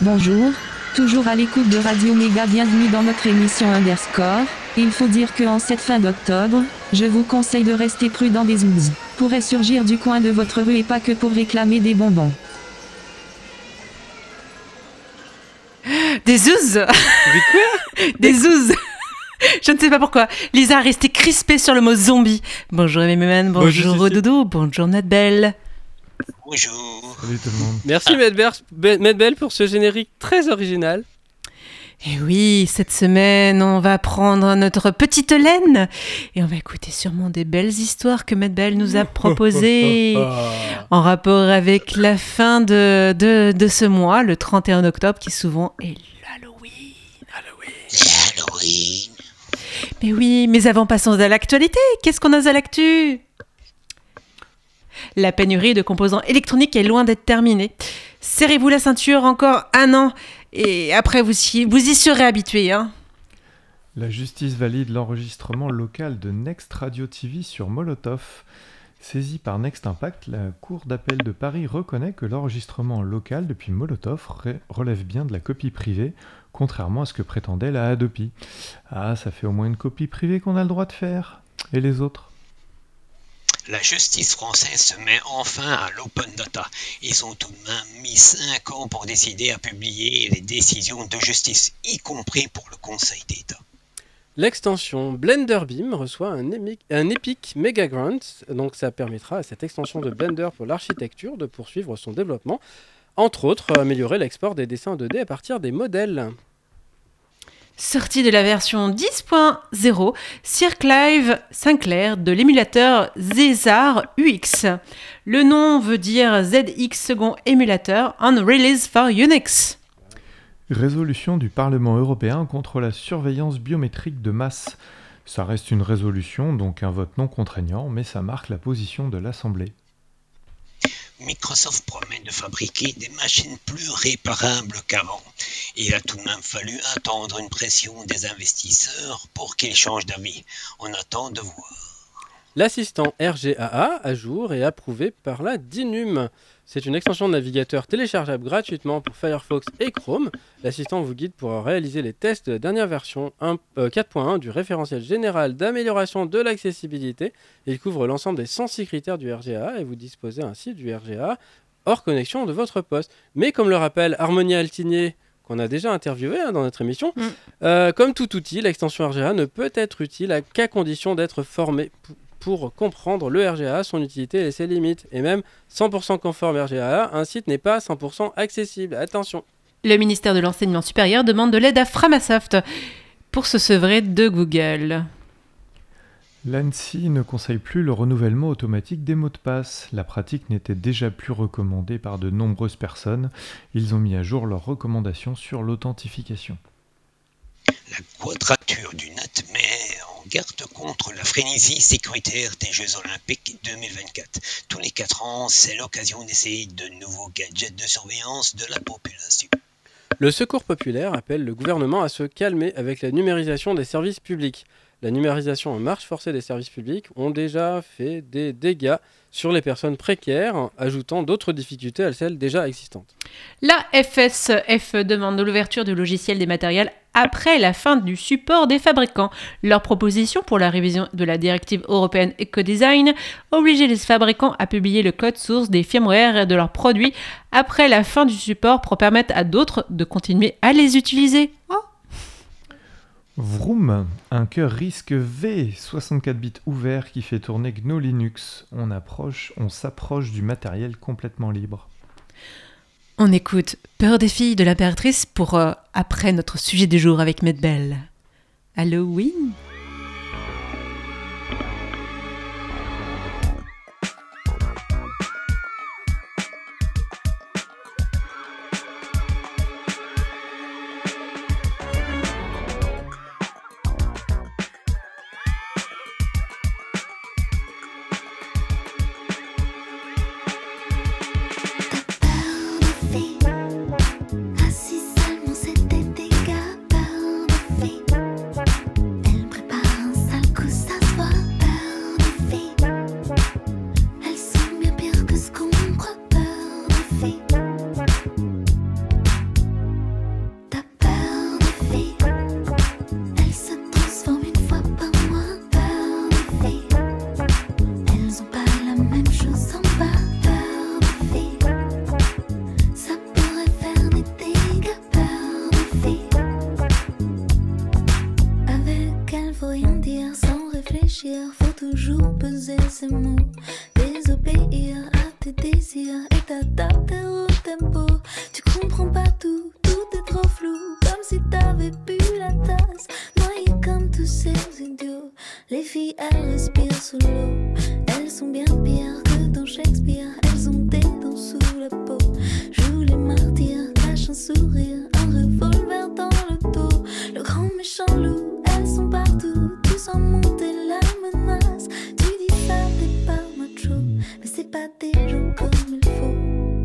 Bonjour, toujours à l'écoute de Radio Méga, bienvenue dans notre émission Underscore. Il faut dire que en cette fin d'octobre, je vous conseille de rester prudent, des zouzes pourraient surgir du coin de votre rue et pas que pour réclamer des bonbons. Des zouzes. Des quoi? Des zouzes. Je ne sais pas pourquoi. Lisa a resté crispée sur le mot zombie. Bonjour Méméman, bonjour Doudou, bonjour Nadbel. Bonjour. Salut tout le monde. Merci Medbel pour ce générique très original. Et oui, cette semaine, on va prendre notre petite laine et on va écouter sûrement des belles histoires que Medbel nous a proposées en rapport avec la fin de ce mois, le 31 octobre, qui souvent est l'Halloween. Halloween. Mais oui, mais avant, passons à l'actualité. Qu'est-ce qu'on a à l'actu ? La pénurie de composants électroniques est loin d'être terminée. Serrez-vous la ceinture encore un an et après vous y serez habitués. Hein. La justice valide l'enregistrement local de Next Radio TV sur Molotov. Saisie par Next Impact, la Cour d'appel de Paris reconnaît que l'enregistrement local depuis Molotov relève bien de la copie privée, contrairement à ce que prétendait la Hadopi. Ah, ça fait au moins une copie privée qu'on a le droit de faire. Et les autres ? La justice française se met enfin à l'open data. Ils ont tout de même mis 5 ans pour décider à publier les décisions de justice, y compris pour le Conseil d'État. L'extension Blender Beam reçoit un Epic Mega Grant, donc ça permettra à cette extension de Blender pour l'architecture de poursuivre son développement, entre autres améliorer l'export des dessins 2D à partir des modèles. Sortie de la version 10.0, Cirque Live Sinclair de l'émulateur Zezar UX. Le nom veut dire ZX Second Emulator on Release for Unix. Résolution du Parlement européen contre la surveillance biométrique de masse. Ça reste une résolution, donc un vote non contraignant, mais ça marque la position de l'Assemblée. Microsoft promet de fabriquer des machines plus réparables qu'avant. Il a tout de même fallu attendre une pression des investisseurs pour qu'ils changent d'avis. On attend de voir. L'assistant RGAA à jour et approuvé par la DINUM. C'est une extension de navigateur téléchargeable gratuitement pour Firefox et Chrome. L'assistant vous guide pour réaliser les tests de la dernière version 4.1 du référentiel général d'amélioration de l'accessibilité. Il couvre l'ensemble des 106 critères du RGAA et vous disposez ainsi du RGAA hors connexion de votre poste. Mais comme le rappelle Harmonia Altinier, qu'on a déjà interviewé dans notre émission, comme tout outil, l'extension RGAA ne peut être utile qu'à condition d'être formé pour comprendre le RGAA, son utilité et ses limites. Et même 100% conforme RGAA, un site n'est pas 100% accessible. Attention. Le ministère de l'Enseignement supérieur demande de l'aide à Framasoft pour se sevrer de Google. L'ANSSI ne conseille plus le renouvellement automatique des mots de passe. La pratique n'était déjà plus recommandée par de nombreuses personnes. Ils ont mis à jour leurs recommandations sur l'authentification. La quadrature du net met en garde contre la frénésie sécuritaire des Jeux Olympiques 2024. Tous les 4 ans, c'est l'occasion d'essayer de nouveaux gadgets de surveillance de la population. Le Secours populaire appelle le gouvernement à se calmer avec la numérisation des services publics. La numérisation en marche forcée des services publics ont déjà fait des dégâts sur les personnes précaires, ajoutant d'autres difficultés à celles déjà existantes. La FSF demande l'ouverture du logiciel des matériels après la fin du support des fabricants. Leur proposition pour la révision de la directive européenne Ecodesign obligeait les fabricants à publier le code source des firmware de leurs produits après la fin du support pour permettre à d'autres de continuer à les utiliser. Vroom, un cœur RISC V, 64 bits ouvert qui fait tourner GNU Linux. On s'approche du matériel complètement libre. On écoute Peur des filles de l'impératrice pour après notre sujet du jour avec Medbel. Halloween. Ah si seulement c'était des gars, peur de filles. Elle désobéir à tes désirs et t'adapter au tempo. Tu comprends pas tout, tout est trop flou, comme si t'avais bu la tasse, noyé comme tous ces idiots. Les filles, elles respirent sous l'eau, elles sont bien pires que dans Shakespeare, elles ont des dents sous la peau. Joue les martyrs, cache un sourire, un revolver dans le dos. Le grand méchant loup, elles sont partout, tu sens monter la menace. Tu dis ça, t'es pas macho, mais c'est pas des gens comme il faut.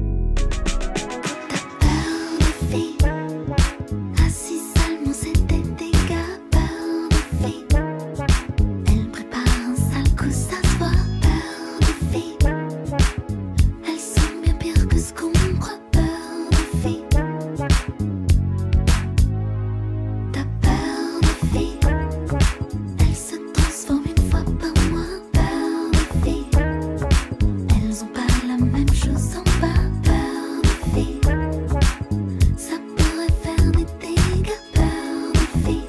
T'as peur des filles, assis seulement c'est des dégâts. Peur des filles, elles préparent un sale coup, ça se voit. Peur des filles, elles sont bien pires que ce qu'on croit. Peur des filles, t'as peur des filles, elles se transforment une fois par mois. Peur des filles, elles ont pas la même chose en bas. Peur des filles, ça pourrait faire des dégâts. Peur des filles.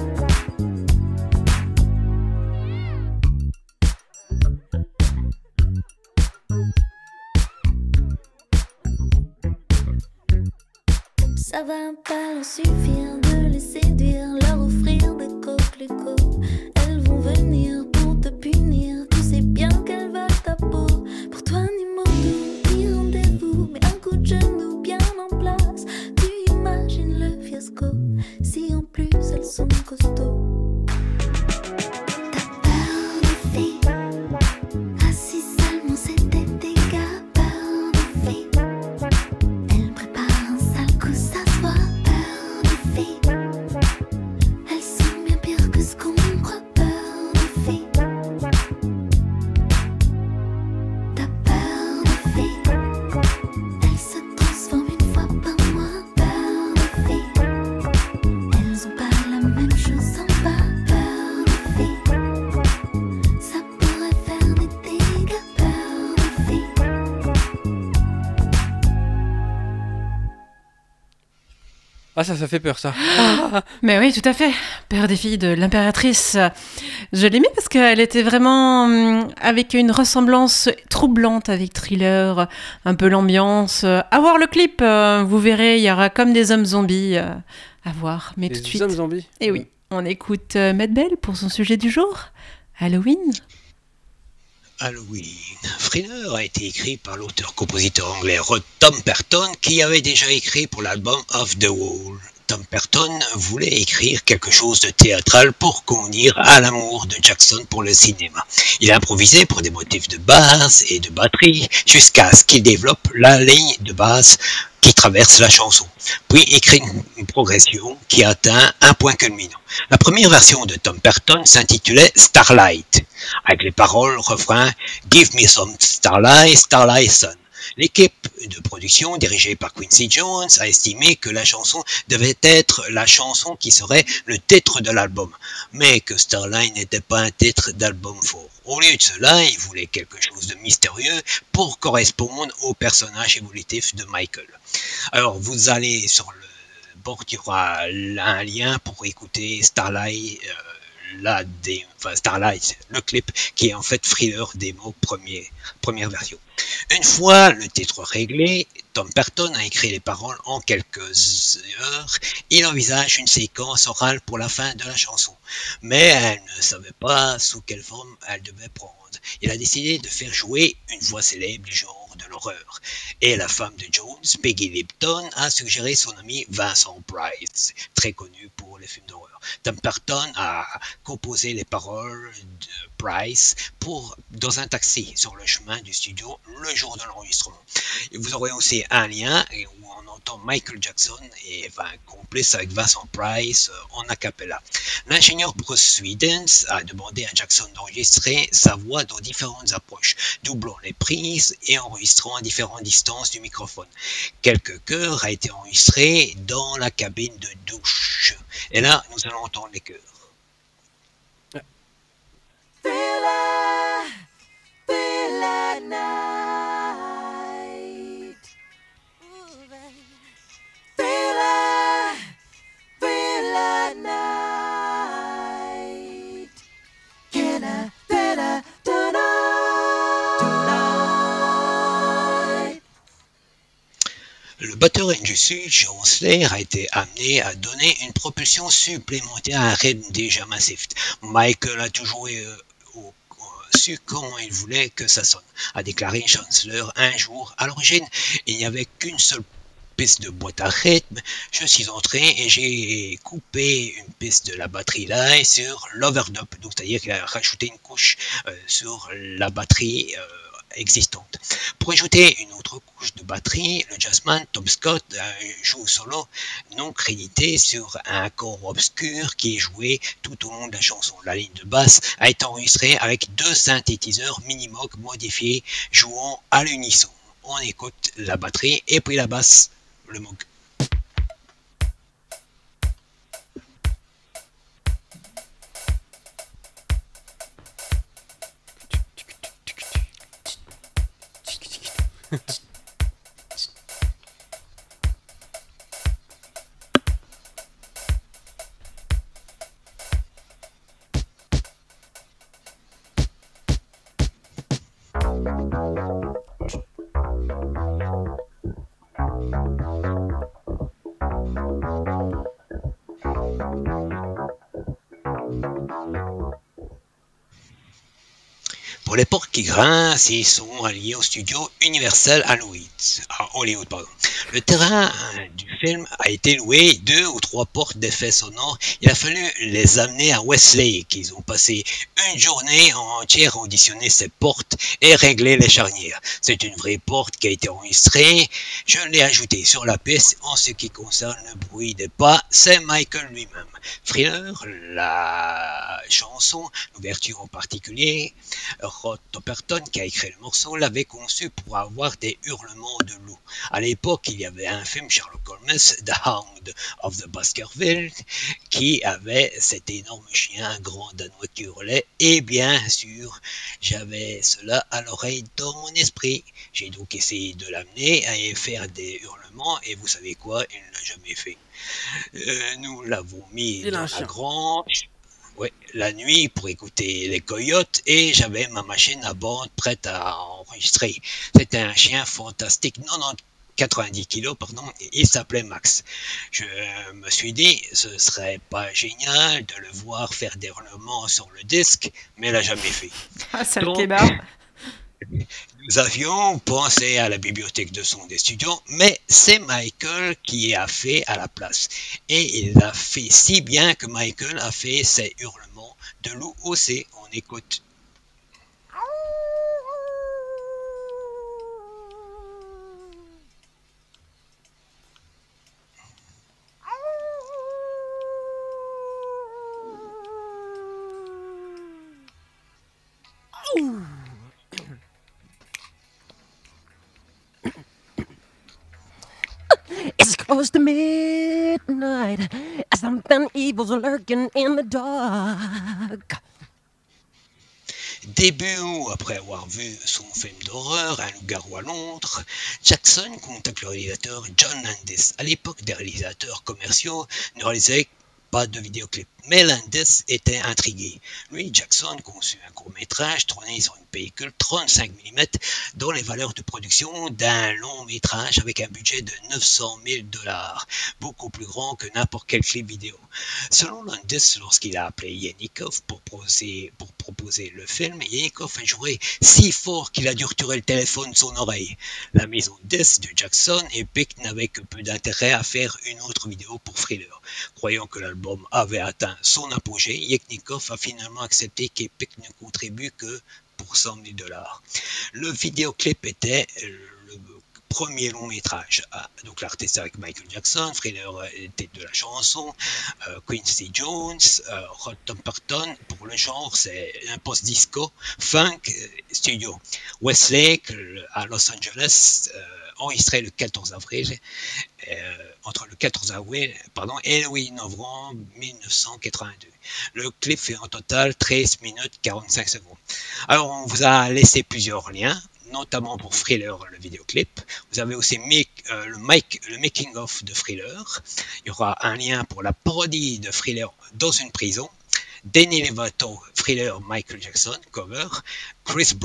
Ça va pas leur suffire de les séduire, leur offrir des coquelicots. Elles vont venir pour te punir, tu sais bien qu'elles veulent ta peau. Pour toi ni mot doux, ni rendez-vous, mais un coup de genou bien en place. Tu imagines le fiasco, si en plus elles sont costauds. T'as peur des filles, assis seulement c'est des dégâts. Peur des filles, elles préparent un sale coup, ça se voit. Peur des filles, elles sont bien pires que ce qu'on croit. Peur des filles, t'as peur des filles, elles se transforment une fois par mois. Peur des filles, elles ont pas la même chose en bas. Peur des filles, ça pourrait faire des dégâts. Peur des filles. Ah, ça fait peur, ça. Mais oui, tout à fait. Père des filles de l'impératrice. Je l'aimais parce qu'elle était vraiment avec une ressemblance troublante avec Thriller, un peu l'ambiance. À voir le clip, vous verrez, il y aura comme des hommes zombies à voir. Mais tout de Les suite. hommes zombies. Et oui, on écoute Matt pour son sujet du jour, Halloween. Halloween. Thriller a été écrit par l'auteur-compositeur anglais Rod Temperton qui avait déjà écrit pour l'album Off the Wall. Temperton voulait écrire quelque chose de théâtral pour convenir à l'amour de Jackson pour le cinéma. Il a improvisé pour des motifs de basse et de batterie jusqu'à ce qu'il développe la ligne de basse qui traverse la chanson, puis écrit une progression qui atteint un point culminant. La première version de Temperton s'intitulait Starlight, avec les paroles refrain Give me some starlight, starlight sun. L'équipe de production dirigée par Quincy Jones a estimé que la chanson devait être la chanson qui serait le titre de l'album, mais que Starlight n'était pas un titre d'album fort. Au lieu de cela, il voulait quelque chose de mystérieux pour correspondre au personnage évolutif de Michael. Alors, vous allez sur le bord, il y aura un lien pour écouter Starlight, Starlight, le clip qui est en fait Thriller démo première version. Une fois le titre réglé, Temperton a écrit les paroles en quelques heures. Il envisage une séquence orale pour la fin de la chanson, mais elle ne savait pas sous quelle forme elle devait prendre. Il a décidé de faire jouer une voix célèbre du genre de l'horreur. Et la femme de Jones, Peggy Lipton, a suggéré son ami Vincent Price, très connu pour les films d'horreur. Temperton a composé les paroles de Price dans un taxi sur le chemin du studio le jour de l'enregistrement. Et vous aurez aussi un lien où on entend Michael Jackson et complice avec Vincent Price en a cappella. L'ingénieur Bruce Swedens a demandé à Jackson d'enregistrer sa voix dans différentes approches, doublant les prises et enregistrant à différentes distances du microphone. Quelques chœurs a été enregistré dans la cabine de douche. Et là, nous allons entendre les chœurs. Thriller night. Thriller night. Can I, da-da, da-da. batteur industrie John Slayer a été amené à donner une propulsion supplémentaire à un rythme déjà massif. Michael a toujours su comment il voulait que ça sonne, a déclaré Chancellor un jour. À l'origine, il n'y avait qu'une seule piste de boîte à rythme. Je suis entré et j'ai coupé une piste de la batterie live sur l'overdub, donc c'est-à-dire qu'il a rajouté une couche sur la batterie existante. Pour ajouter une autre couche de batterie, le jazzman Tom Scott joue solo non crédité sur un accord obscur qui est joué tout au long de la chanson. La ligne de basse a été enregistrée avec 2 synthétiseurs Minimoog modifiés jouant à l'unisson. On écoute la batterie et puis la basse, le Moog. Pour l'époque qui grince, ils sont alliés au studio Universal à Hollywood. Le terrain du film a été loué, 2 ou 3 portes d'effets sonores. Il a fallu les amener à Westlake. Ils ont passé une journée entière à auditionner ces portes et régler les charnières. C'est une vraie porte qui a été enregistrée. Je l'ai ajoutée sur la piste. En ce qui concerne le bruit des pas, c'est Michael lui-même. Thriller, la chanson, l'ouverture en particulier, Rod Temperton, qui a écrit le morceau, l'avait conçu pour avoir des hurlements de loup. À l'époque, il y avait un film Sherlock Holmes, The Hound of the Baskerville, qui avait cet énorme chien grand danois qui hurlait, et bien sûr, j'avais cela à l'oreille dans mon esprit. J'ai donc essayé de l'amener à faire des hurlements, et vous savez quoi, il ne l'a jamais fait. Nous l'avons mis dans la grange. Ouais, la nuit pour écouter les coyotes et j'avais ma machine à bande prête à enregistrer. C'était un chien fantastique, 90 kilos, et il s'appelait Max. Je me suis dit, ce serait pas génial de le voir faire des hurlements sur le disque, mais il l'a jamais fait. Ah, sale kebab. Nous avions pensé à la bibliothèque de son des studios, mais c'est Michael qui a fait à la place. Et il l'a fait si bien que Michael a fait ses hurlements de loup aussi. On écoute. It's close to midnight. Something evil's lurking in the dark. Début août, après avoir vu son film d'horreur, Un loup-garou à Londres, Jackson contacte le réalisateur John Landis. À l'époque, des réalisateurs commerciaux ne réalisaient pas de vidéoclip. Mais Landis était intrigué. Lui, Jackson conçut un court-métrage tourné sur une pellicule 35 mm dont les valeurs de production d'un long métrage avec un budget de 900 000 $, beaucoup plus grand que n'importe quel clip vidéo. Selon Landis, lorsqu'il a appelé Yennikov pour proposer le film, Yennikov a joué si fort qu'il a dû retirer le téléphone de son oreille. La maison de disques de Jackson et Peck n'avaient que peu d'intérêt à faire une autre vidéo pour Thriller. Croyant que l'album avait atteint son apogée, Yennikov a finalement accepté qu'Epic ne contribue que pour 100 000 $. Le vidéoclip était le premier long métrage. Donc l'artiste avec Michael Jackson, Thriller était de la chanson, Quincy Jones, Rod Temperton, pour le genre c'est un post-disco, funk, studio. Westlake à Los Angeles, enregistré le 14 avril, entre le 14 avril et le 8 novembre 1982. Le clip fait en total 13 minutes 45 secondes. Alors on vous a laissé plusieurs liens, notamment pour Thriller, le vidéoclip. Vous avez aussi le making-of de Thriller. Il y aura un lien pour la parodie de Thriller dans une prison. Demi Lovato, Thriller, Michael Jackson, cover. Chris Brown,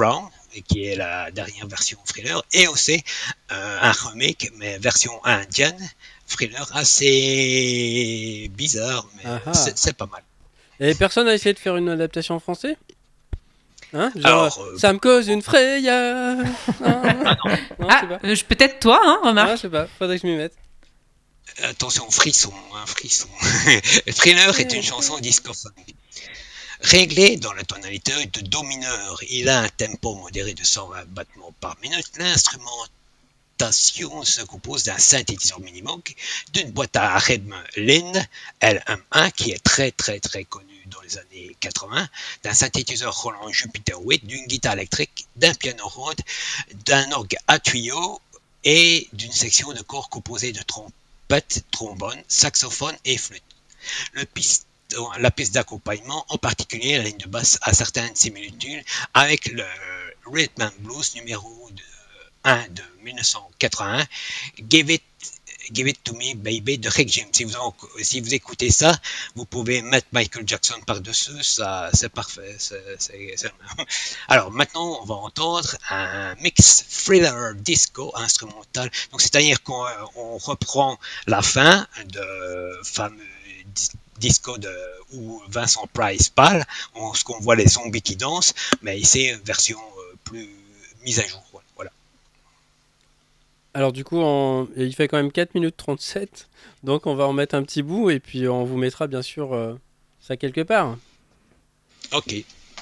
et qui est la dernière version Thriller, et aussi un remake, mais version indienne, Thriller assez bizarre, mais c'est pas mal. Et personne n'a essayé de faire une adaptation en français? Hein, genre, Alors, ça me cause une frayeur. Non, je sais pas. Peut-être toi, hein, remarque. Ah, je sais pas, faudrait que je m'y mette. Attention, frisson, hein, frisson. Thriller est une chanson disco-funk. Réglé dans la tonalité de Do mineur, il a un tempo modéré de 120 battements par minute. L'instrumentation se compose d'un synthétiseur Minimoog, d'une boîte à rythme Linn LM1 qui est très très très connue dans les années 80, d'un synthétiseur Roland Jupiter 8, d'une guitare électrique, d'un piano Rhodes, d'un orgue à tuyau et d'une section de corps composée de trompette, trombone, saxophone et flûte. La piste d'accompagnement, en particulier la ligne de basse, a certaines similitudes avec le Rhythm and Blues numéro 1 de 1981, Give It To Me Baby de Rick James. Si vous écoutez ça, vous pouvez mettre Michael Jackson par-dessus, ça c'est parfait. Alors maintenant, on va entendre un mix thriller disco instrumental. Donc c'est-à-dire qu'on reprend la fin de fameux disco où Vincent Price parle, ce qu'on voit les zombies qui dansent, mais ici une version plus mise à jour. Voilà. Alors du coup, il fait quand même 4 minutes 37, donc on va en mettre un petit bout et puis on vous mettra bien sûr ça quelque part. Ok.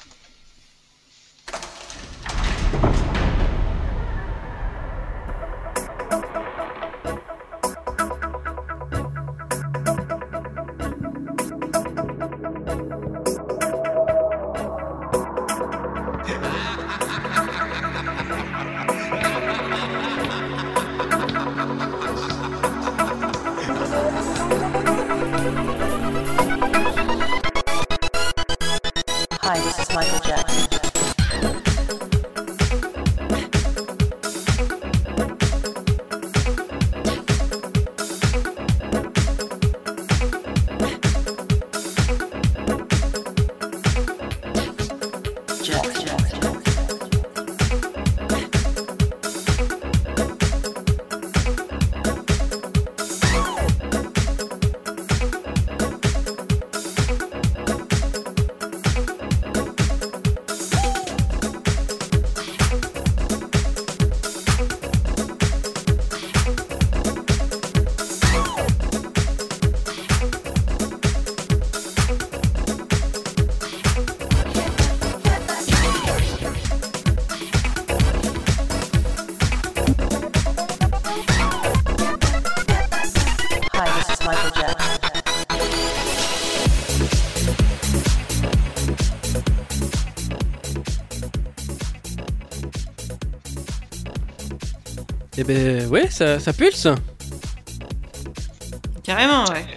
Hi, this is Michael Jackson. Eh ben ouais, ça pulse. Carrément, ouais.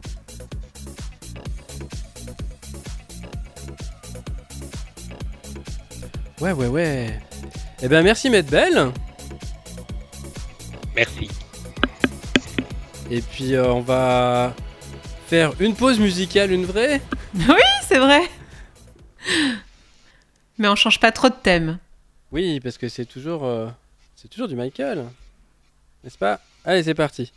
Ouais. Eh ben merci Maître Belle. Merci. Et puis on va faire une pause musicale, une vraie. Oui, c'est vrai. Mais on change pas trop de thème. Oui, parce que c'est toujours du Michael. N'est-ce pas? Allez, c'est parti.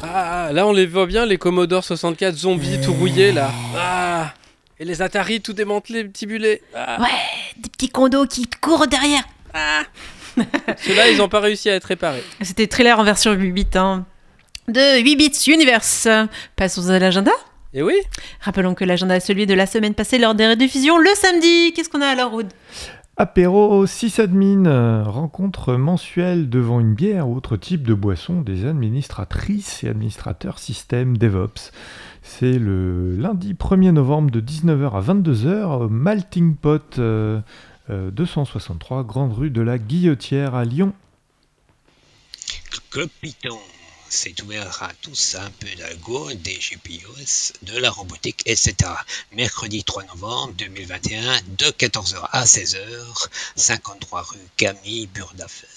Ah, là on les voit bien, les Commodore 64 zombies tout rouillés là. Ah, et les Atari tout démantelés, petits bulets. Ah. Ouais, des petits condos qui courent derrière. Ceux-là, ils n'ont pas réussi à être réparés. C'était trailer en version 8 bits de 8 bits Universe. Passons à l'agenda. Et oui. Rappelons que l'agenda est celui de la semaine passée lors des rediffusions le samedi. Qu'est-ce qu'on a alors, Rude? Apéro sysadmin, rencontre mensuelle devant une bière ou autre type de boisson des administratrices et administrateurs système DevOps. C'est le lundi 1er novembre de 19h à 22h au Melting Pot 263, grande rue de la Guillotière à Lyon. Club Python, c'est ouvert à tous, un peu d'algo, des GPOs, de la robotique, etc. Mercredi 3 novembre 2021, de 14h à 16h, 53 rue Camille Burdafel.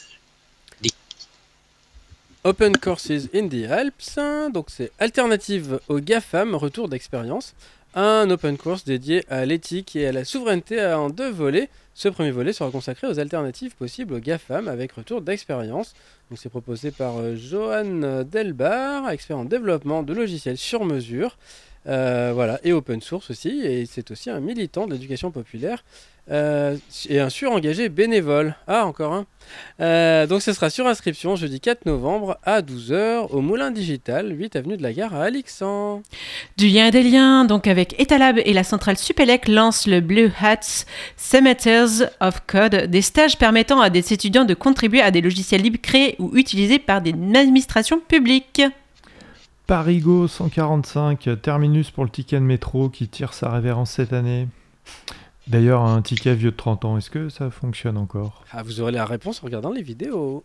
Open Courses in the Alps, donc c'est alternative au GAFAM, retour d'expérience. Un open course dédié à l'éthique et à la souveraineté en 2 volets. Ce premier volet sera consacré aux alternatives possibles au GAFAM avec retour d'expérience. Donc c'est proposé par Johan Delbar, expert en développement de logiciels sur mesure. Voilà, et open source aussi. Et c'est aussi un militant de l'éducation populaire et un surengagé bénévole. Ah, encore un. Donc ce sera sur inscription jeudi 4 novembre à 12h au Moulin Digital, 8 avenue de la Gare à Alixan. Du lien et des liens, donc avec Etalab et la centrale Supélec lance le Blue Hats Cemeteries of Code, des stages permettant à des étudiants de contribuer à des logiciels libres créés ou utilisés par des administrations publiques. Parigo 145, terminus pour le ticket de métro qui tire sa révérence cette année. D'ailleurs, un ticket vieux de 30 ans, est-ce que ça fonctionne encore ? Ah, vous aurez la réponse en regardant les vidéos.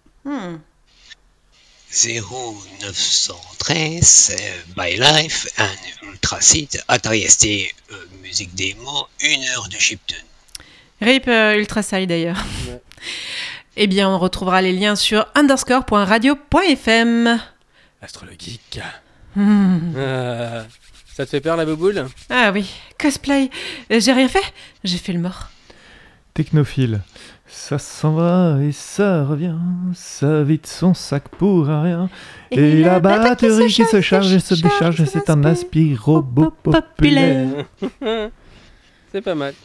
0913, By Life, un ultra site, Atari ST, musique démo, 1 heure de chiptune. RIP Ultraside d'ailleurs. Ouais. Eh bien, on retrouvera les liens sur underscore.radio.fm. Astrologique. Ça te fait peur la bouboule ? Ah oui, cosplay. J'ai rien fait ? J'ai fait le mort. Technophile. Ça s'en va et ça revient, ça vide son sac pour un rien. Et la batterie qui se charge et se décharge, c'est un aspirobot populaire. C'est pas mal.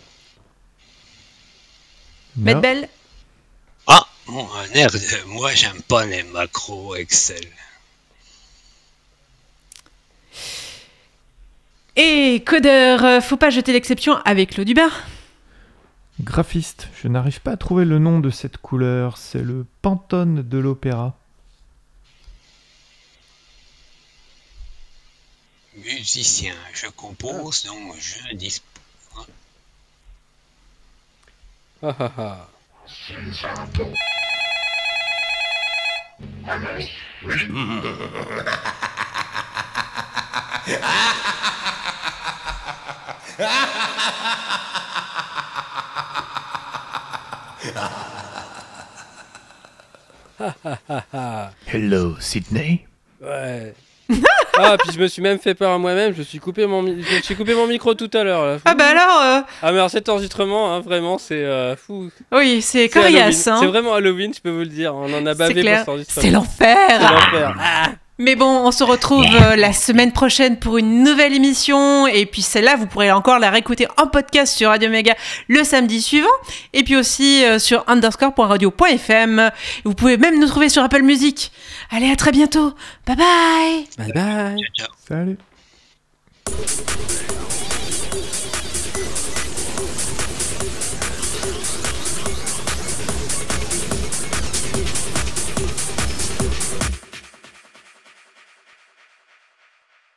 Maître Belle. Ah, mon nerd, moi j'aime pas les macros Excel. Et codeur, faut pas jeter l'exception avec l'eau du bain. Graphiste, je n'arrive pas à trouver le nom de cette couleur, c'est le Pantone de l'opéra. Musicien, je compose, donc je dispose. Ah ah ah. Hello, Sydney. Ouais. Ah, puis je me suis même fait peur à moi-même, je me suis coupé mon micro tout à l'heure. Là. Ah bah alors Ah mais alors cet enregistrement, hein, vraiment, c'est fou. oui, c'est C'est coriace. Halloween. Hein. C'est vraiment Halloween, je peux vous le dire. On en a C'est bavé pour clair. cet enregistrement. C'est l'enfer. C'est l'enfer. Ah. Mais bon, on se retrouve la semaine prochaine pour une nouvelle émission. Et puis celle-là, vous pourrez encore la réécouter en podcast sur Radio Méga le samedi suivant. Et puis aussi sur underscore.radio.fm. Vous pouvez même nous trouver sur Apple Music. Allez, à très bientôt. Bye bye. Bye bye. Ciao, ciao. Salut.